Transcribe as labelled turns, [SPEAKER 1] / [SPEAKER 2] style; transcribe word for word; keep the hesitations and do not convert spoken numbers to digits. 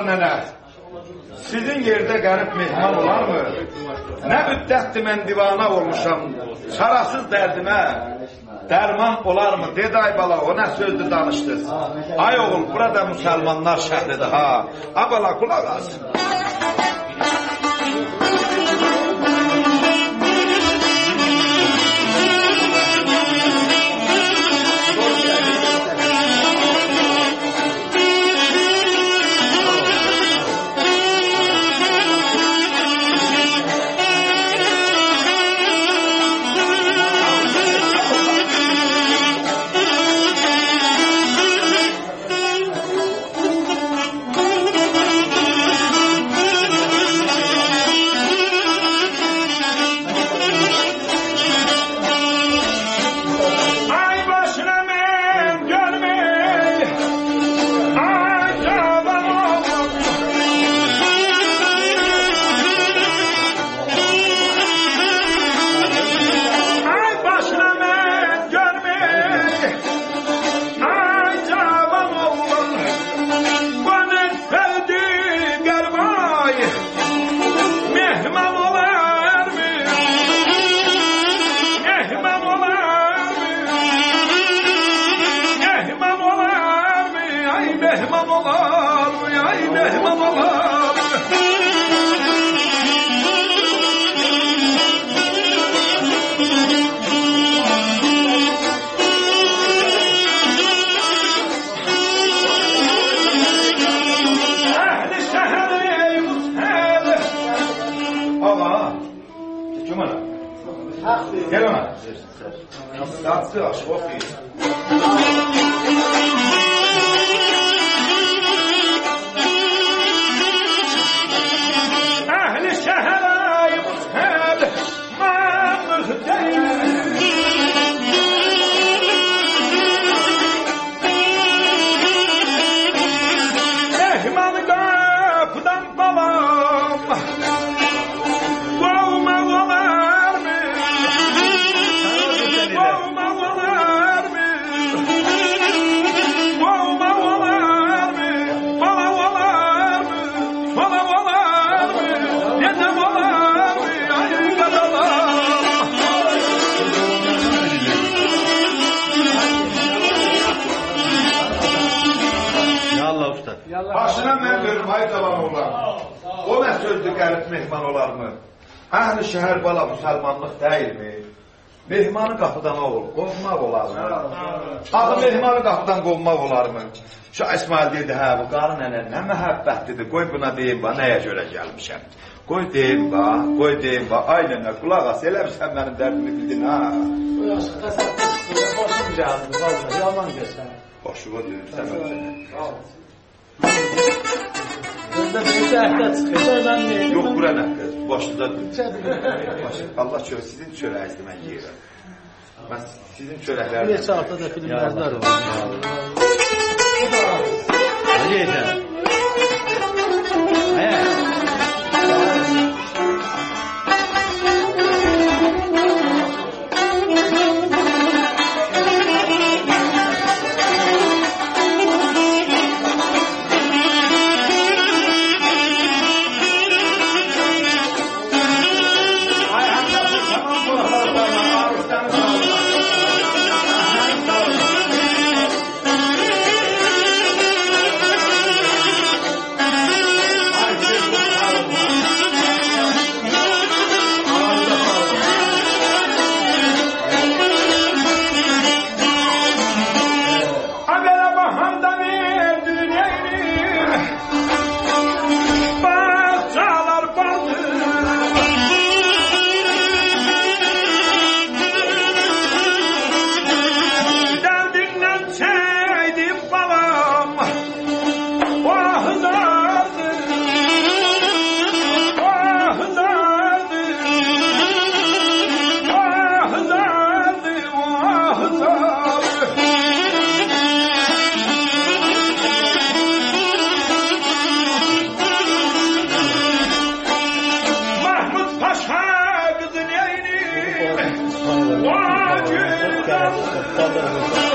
[SPEAKER 1] nənə, sizin yerdə qərib mehman olar mı? Nə müddətdir mən divana olmuşam, çarasız dərdimə dərman olar mı? Dedi ay bala, o nə sözdür danışdınız? Ay oğul, burada müsəlmanlar şəhridir ha. Ay bala, qulaq az. Gel ona. Yattı aşk okuyun. Ehli şehray mushab mamıh değil. Mehman kapıdan balam. Kovma olar mı? Kovma olar mı? Kovma olar mı? Bala olar mı? Bala olar mı? Yetem olar mı? Ay kadalar.
[SPEAKER 2] Ya Allah usta.
[SPEAKER 1] Başına mən görüm ay davam olar. O nə sözdür qərib mehman olar mı? Əhl-i şəhər bala müsəlmanlıq deyilmi? Mehmanı qapıdan olur, qovmaq olar mı? Axı mehmanı qapıdan qovmaq olar mı? Şu İsmail dedi, hə bu qarı nənə nə məhəbbətlidir, qoy buna deyim, ba, nəyə görə gəlmişəm? Qoy deyim, ba, qoy deyim, ba, ay nənə, qulaq as, eləmişsən mənim dərdimi bildin, ha?
[SPEAKER 3] Bu yaşlı təsəddüq, başım gəldi, qaldı, yalan göstər.
[SPEAKER 1] Başıma dedim, sən ölsənə.
[SPEAKER 3] Özdə bir səhvdə çıxır, mən neyim?
[SPEAKER 1] Yox, bura nə qız, başında dur. Allah çox, sizin çörəyizdir, mən yeyirəm. Mən sizin çörəklərdir.
[SPEAKER 3] Bir saatda da filmlərlər olur.
[SPEAKER 2] Hadi yeter. He.
[SPEAKER 3] Thank you.